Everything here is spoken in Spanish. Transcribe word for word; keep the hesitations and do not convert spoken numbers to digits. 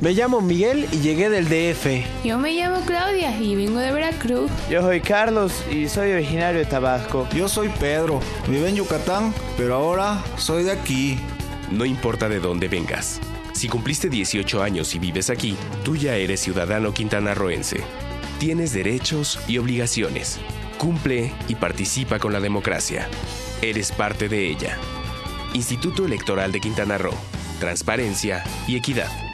Me llamo Miguel y llegué del D F. Yo me llamo Claudia y vengo de Veracruz. Yo soy Carlos y soy originario de Tabasco. Yo soy Pedro, vivo en Yucatán, pero ahora soy de aquí. No importa de dónde vengas. Si cumpliste dieciocho años y vives aquí, tú ya eres ciudadano quintanarroense. Tienes derechos y obligaciones. Cumple y participa con la democracia. Eres parte de ella. Instituto Electoral de Quintana Roo. Transparencia y equidad.